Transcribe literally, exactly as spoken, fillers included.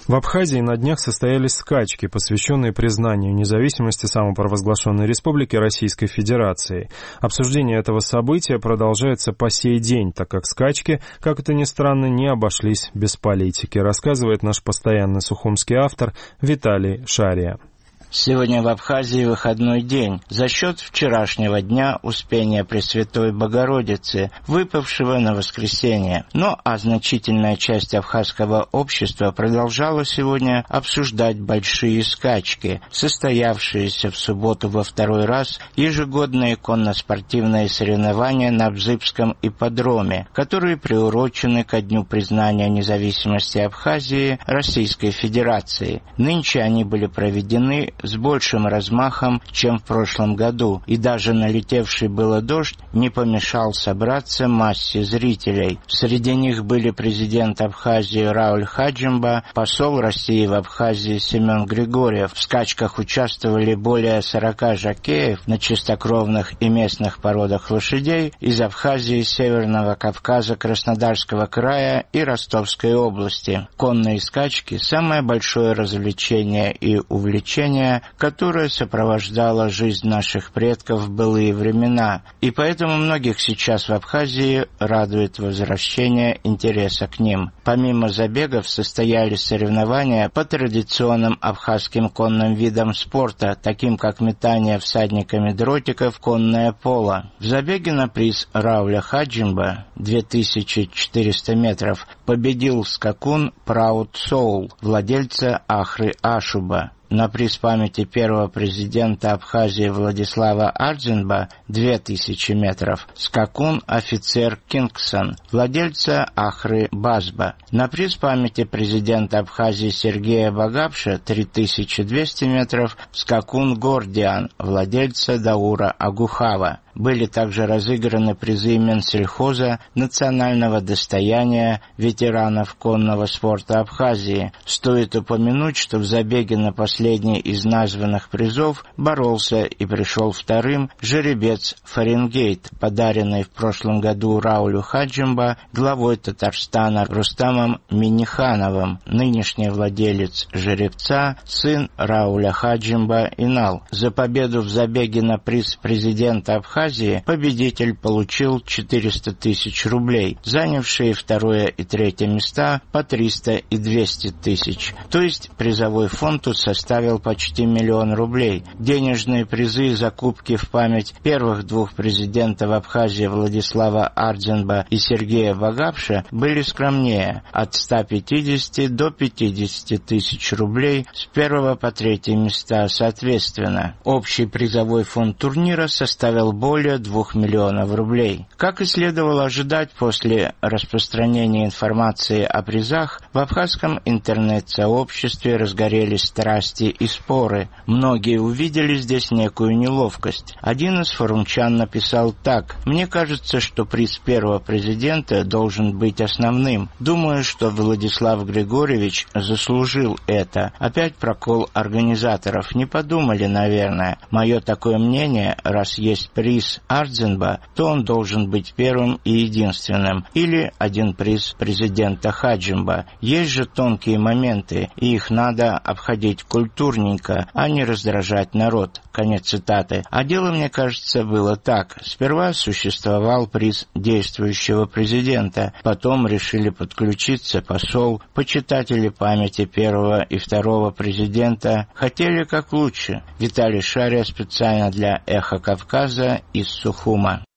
В Абхазии на днях состоялись скачки, посвященные признанию независимости самопровозглашенной Республики Российской Федерации. Обсуждение этого события продолжается по сей день, так как скачки, как это ни странно, не обошлись без политики, рассказывает наш постоянный сухумский автор Виталий Шария. Сегодня в Абхазии выходной день за счет вчерашнего дня Успения Пресвятой Богородицы, выпавшего на воскресенье. Но а значительная часть абхазского общества продолжала сегодня обсуждать большие скачки, состоявшиеся в субботу во второй раз ежегодные конно-спортивные соревнования на Бзыбском ипподроме, которые приурочены ко дню признания независимости Абхазии Российской Федерации. Нынче они были проведены с большим размахом, чем в прошлом году, и даже налетевший было дождь не помешал собраться массе зрителей. Среди них были президент Абхазии Рауль Хаджимба, посол России в Абхазии Семен Григорьев. В скачках участвовали более сорока жокеев на чистокровных и местных породах лошадей из Абхазии, Северного Кавказа, Краснодарского края и Ростовской области. Конные скачки – самое большое развлечение и увлечение, которое сопровождало жизнь наших предков в былые времена, и поэтому многих сейчас в Абхазии радует возвращение интереса к ним. Помимо забегов состоялись соревнования по традиционным абхазским конным видам спорта, таким как метание всадниками дротиков, конное поло. В забеге на приз Рауля Хаджимба две тысячи четыреста метров победил скакун Proud Soul, владельца Ахры Ашуба. На приз памяти первого президента Абхазии Владислава Ардзинба две тысячи метров скакун офицер Кингсон, владельца Ахры Базба. На приз памяти президента Абхазии Сергея Багапша три тысячи двести метров скакун Гордиан, владельца Даура Агухава. Были также разыграны призы Минсельхоза, национального достояния ветеранов конного спорта Абхазии. Стоит упомянуть, что в забеге на последний из названных призов боролся и пришел вторым жеребец Фаренгейт, подаренный в прошлом году Раулю Хаджимба главой Татарстана Рустамом Миннихановым, нынешний владелец жеребца, сын Рауля Хаджимба Инал. За победу в забеге на приз президента Абхазии победитель получил четыреста тысяч рублей, занявшие второе и третье места по триста и двести тысяч. То есть призовой фонд тут составил почти миллион рублей. Денежные призы за кубки в память первых двух президентов Абхазии Владислава Ардзинба и Сергея Багапша были скромнее – от ста пятидесяти до пятидесяти тысяч рублей с первого по третье места соответственно. Общий призовой фонд турнира составил более более двух миллионов рублей. Как и следовало ожидать после распространения информации о призах, в абхазском интернет-сообществе разгорелись страсти и споры. Многие увидели здесь некую неловкость. Один из форумчан написал так: «Мне кажется, что приз первого президента должен быть основным. Думаю, что Владислав Григорьевич заслужил это». Опять прокол организаторов. Не подумали, наверное. Мое такое мнение, раз есть приз Ардзинба, то он должен быть первым и единственным, или один приз президента Хаджимба. Есть же тонкие моменты, и их надо обходить культурненько, а не раздражать народ. Конец цитаты. А дело, мне кажется, было так. Сперва существовал приз действующего президента, потом решили подключиться посол, почитатели памяти первого и второго президента, хотели как лучше. Виталий Шария специально для «Эхо Кавказа» из Сухума.